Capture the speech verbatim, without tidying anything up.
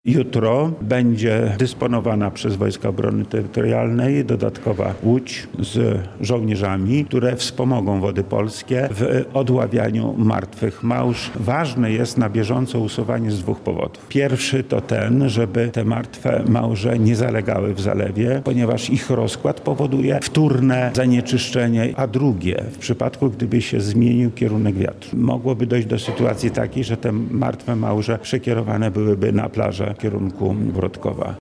Jutro będzie dysponowana przez Wojska Obrony Terytorialnej dodatkowa łódź z żołnierzami, które wspomogą Wody Polskie w odławianiu martwych małż. Ważne jest na bieżąco usuwanie z dwóch powodów. Pierwszy to ten, żeby te martwe małże nie zalegały w zalewie, ponieważ ich rozkład powoduje wtórne zanieczyszczenie, a drugie, w przypadku gdyby się zmienił kierunek wiatru, mogłoby dojść do sytuacji takiej, że te martwe małże przekierowane byłyby na plażę w kierunku Wrodkowa.